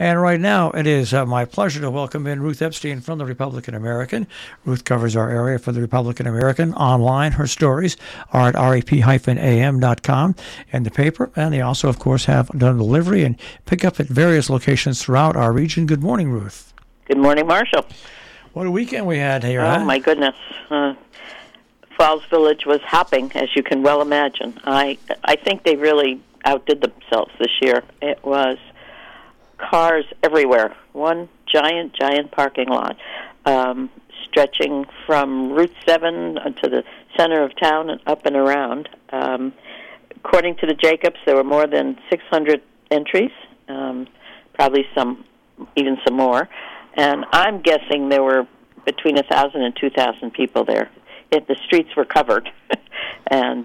And right now, it is my pleasure to welcome in Ruth Epstein from the Republican American. Ruth covers our area for the Republican American online. Her stories are at rep-am.com and the paper. And they also, of course, have done delivery and pick up at various locations throughout our region. Good morning, Ruth. Good morning, Marshall. What a weekend we had here, Oh, my goodness. Falls Village was hopping, as you can well imagine. I think they really outdid themselves this year. It was cars everywhere. One giant parking lot, stretching from Route 7 to the center of town and up and around. According to the Jacobs, there were more than 600 entries, probably even some more. And I'm guessing there were between 1,000 and 2,000 people there. The streets were covered, and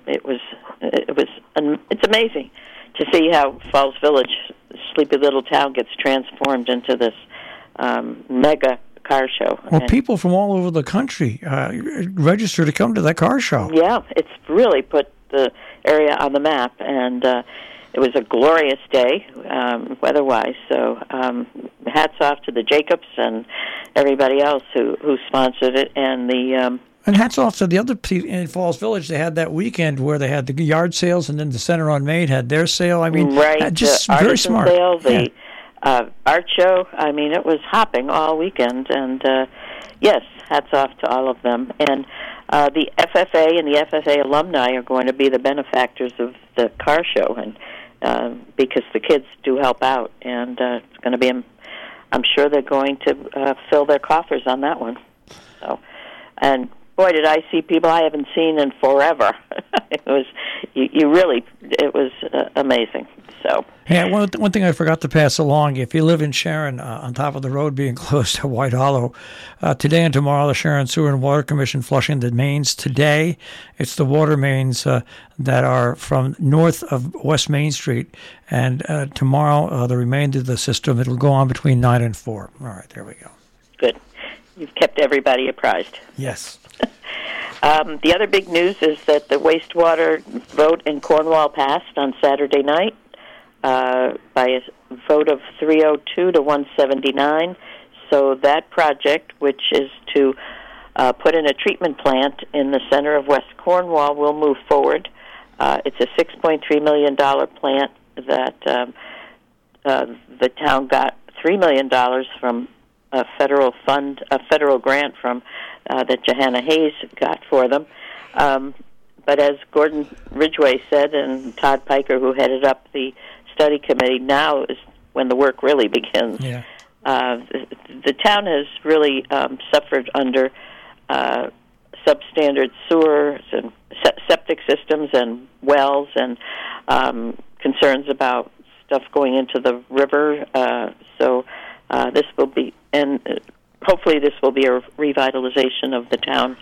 it's amazing to see how Falls Village, sleepy little town, gets transformed into this mega car show. Well, people from all over the country register to come to that car show. Yeah, it's really put the area on the map, and it was a glorious day weather-wise. So hats off to the Jacobs and everybody else who sponsored it, and the. And hats off to the other people in Falls Village. They had that weekend where they had the yard sales, and then the Center on Main had their sale. I mean, right, just the very smart. Sale, the art show. I mean, it was hopping all weekend, and yes, hats off to all of them. And the FFA and the FFA alumni are going to be the benefactors of the car show, and because the kids do help out, and it's going to be. I'm sure they're going to fill their coffers on that one. So, and. Boy, did I see people I haven't seen in forever. It was, it was amazing. So, yeah, one thing I forgot to pass along, if you live in Sharon, on top of the road being close to White Hollow, today and tomorrow the Sharon Sewer and Water Commission flushing the mains today. It's the water mains that are from north of West Main Street, and tomorrow the remainder of the system, it'll go on between 9 and 4. All right, there we go. Good. You've kept everybody apprised. Yes. The other big news is that the wastewater vote in Cornwall passed on Saturday night by a vote of 302 to 179. So that project, which is to put in a treatment plant in the center of West Cornwall, will move forward. It's a $6.3 million plant that the town got $3 million from a federal grant from that Johanna Hayes got for them. But as Gordon Ridgway said, and Todd Piker, who headed up the study committee, now is when the work really begins. Yeah. The town has really suffered under substandard sewers and septic systems and wells, and concerns about stuff going into the river. So this will be, and hopefully this will be a revitalization of the town,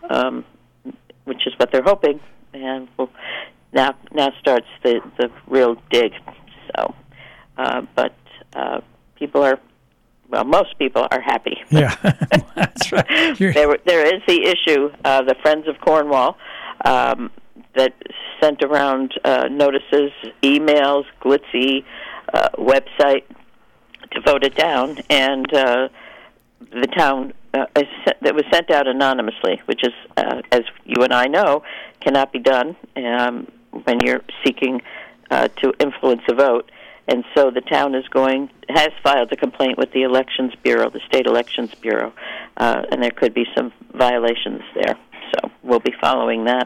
which is what they're hoping, and now starts the real dig. So, but people are, well, most people are happy. Yeah, that's right. There is the issue, the Friends of Cornwall, that sent around notices, emails, glitzy website to vote it down, and the town that was sent out anonymously, which is, as you and I know, cannot be done when you're seeking to influence a vote. And so the town has filed a complaint with the Elections Bureau, the State Elections Bureau, and there could be some violations there. So we'll be following that.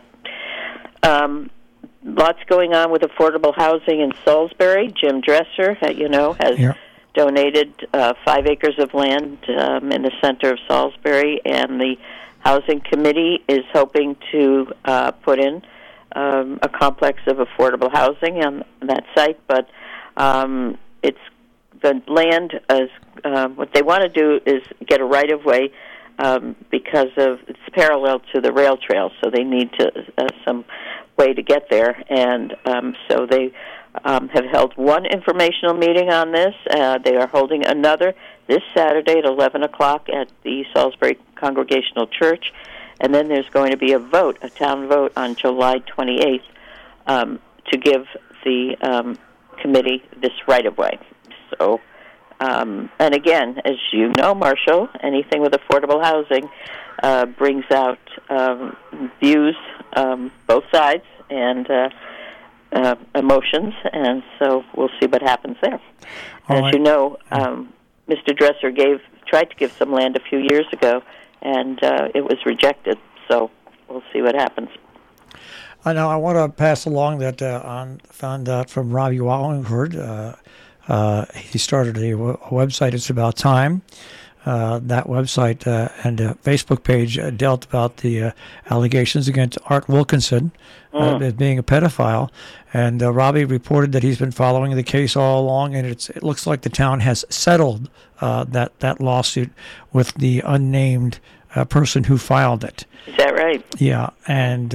Lots going on with affordable housing in Salisbury. Jim Dresser, has donated 5 acres of land in the center of Salisbury, and the Housing Committee is hoping to put in a complex of affordable housing on that site, but it's the land is what they want to do is get a right-of-way because it's parallel to the rail trail, so they need some way to get there, and so they have held one informational meeting on this. They are holding another this Saturday at 11 o'clock at the Salisbury Congregational Church, and then there's going to be a town vote on July 28th to give the committee this right-of-way. So And again, as you know, Marshall, anything with affordable housing brings out views, both sides, and emotions, and so we'll see what happens there. As you know, Mr. Dresser tried to give some land a few years ago, and it was rejected, so we'll see what happens. I know. I want to pass along that found out from Robbie Wallingford. He started a website, It's About Time. That website and Facebook page dealt about the allegations against Art Wilkinson as being a pedophile. And Robbie reported that he's been following the case all along, and it looks like the town has settled that lawsuit with the unnamed person who filed it. Is that right? Yeah, and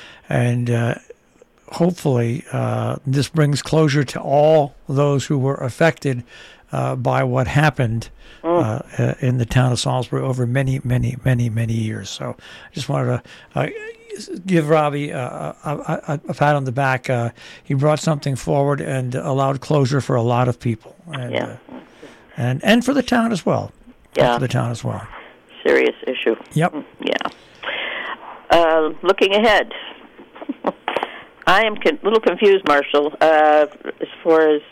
hopefully this brings closure to all those who were affected by what happened in the town of Salisbury over many, many, many, many years. So I just wanted to give Robbie a pat on the back. He brought something forward and allowed closure for a lot of people, and for the town as well. Yeah, for the town as well. Serious issue. Yep. Yeah. Looking ahead, I am a little confused, Marshall, as far as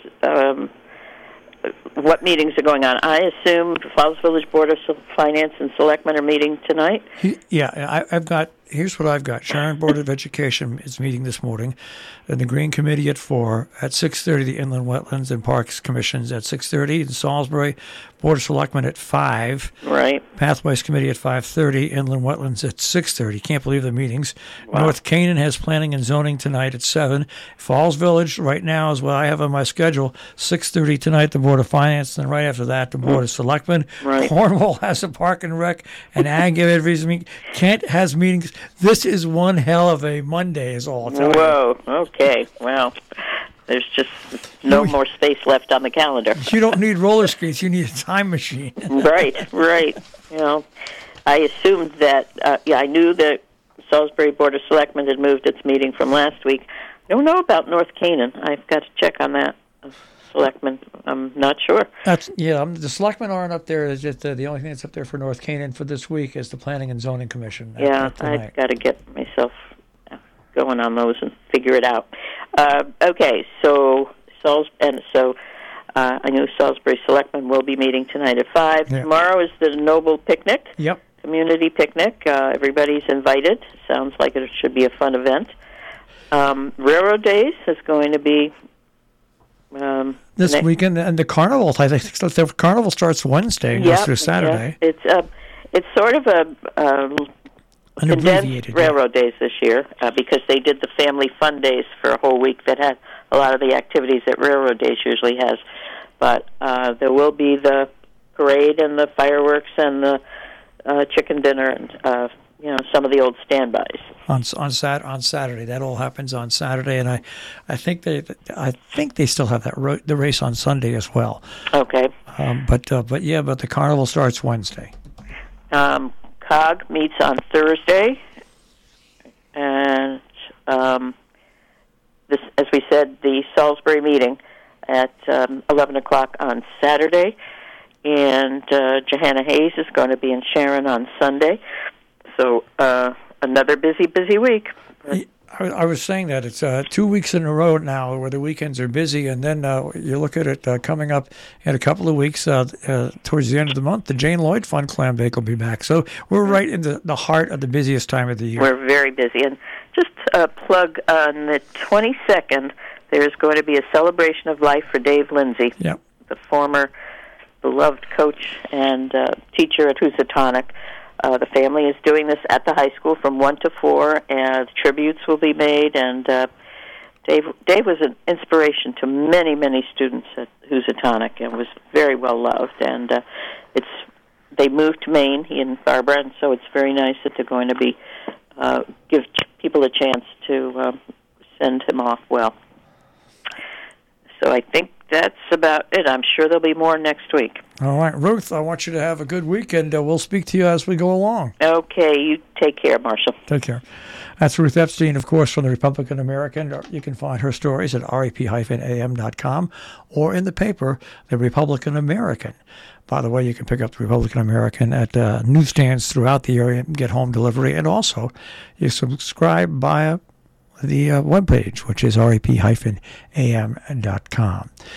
what meetings are going on. I assume the Falls Village Board of Finance and Selectmen are meeting tonight? Here's what I've got. Sharon Board of Education is meeting this morning, and the Green Committee at 4, at 6:30 the Inland Wetlands and Parks Commissions at 6:30, in Salisbury, Board of Selectmen at 5. Right. Pathways Committee at 5:30, Inland Wetlands at 6:30. Can't believe the meetings. Wow. North Canaan has Planning and Zoning tonight at 7. Falls Village right now is what I have on my schedule, 6:30 tonight, the Board of Finance, and right after that, the Board of Selectmen. Right. Cornwall has a Park and Rec, and Ag every meeting. Kent has meetings. This is one hell of a Monday, is all. Whoa, okay. Well, there's just no more space left on the calendar. You don't need roller skates. You need a time machine. Right. You know, I assumed that, I knew that Salisbury Board of Selectmen had moved its meeting from last week. I don't know about North Canaan. I've got to check on that. Selectmen, I'm not sure. The selectmen aren't up there. It's just the only thing that's up there for North Canaan for this week is the Planning and Zoning Commission. I've got to get myself going on those and figure it out. Okay, so I know Salisbury Selectmen will be meeting tonight at 5. Yeah. Tomorrow is the Noble Picnic. Yep. Community picnic. Everybody's invited. Sounds like it should be a fun event. Railroad Days is going to be this weekend, and the carnival. I think the carnival starts Wednesday and goes through Saturday. Yeah. It's sort of a condensed Railroad Days this year because they did the Family Fun Days for a whole week that had a lot of the activities that Railroad Days usually has. But there will be the parade and the fireworks and the chicken dinner and some of the old standbys on Saturday. That all happens on Saturday, and I think they still have the race on Sunday as well. Okay. But the carnival starts Wednesday. COG meets on Thursday, and this, as we said, the Salisbury meeting at 11 o'clock on Saturday, and Johanna Hayes is going to be in Sharon on Sunday. So another busy week. I was saying that it's 2 weeks in a row now where the weekends are busy, and then you look at it coming up in a couple of weeks towards the end of the month, the Jane Lloyd Fun Clam Bake will be back. So we're right in the heart of the busiest time of the year. We're very busy. And just a plug, on the 22nd, there's going to be a celebration of life for Dave Lindsay, the former beloved coach and teacher at Housatonic. The family is doing this at the high school from 1 to 4, and tributes will be made. And Dave was an inspiration to many students at Housatonic and was very well loved. And they moved to Maine, he and Barbara, and so it's very nice that they're going to be give people a chance to send him off well. So I think that's about it. I'm sure there'll be more next week. All right, Ruth, I want you to have a good week, and we'll speak to you as we go along. Okay, you take care, Marshall. Take care. That's Ruth Epstein, of course, from the Republican American. You can find her stories at rep-am.com or in the paper, the Republican American. By the way, you can pick up the Republican American at newsstands throughout the area and get home delivery. And also, you subscribe via the webpage, which is rep-am.com.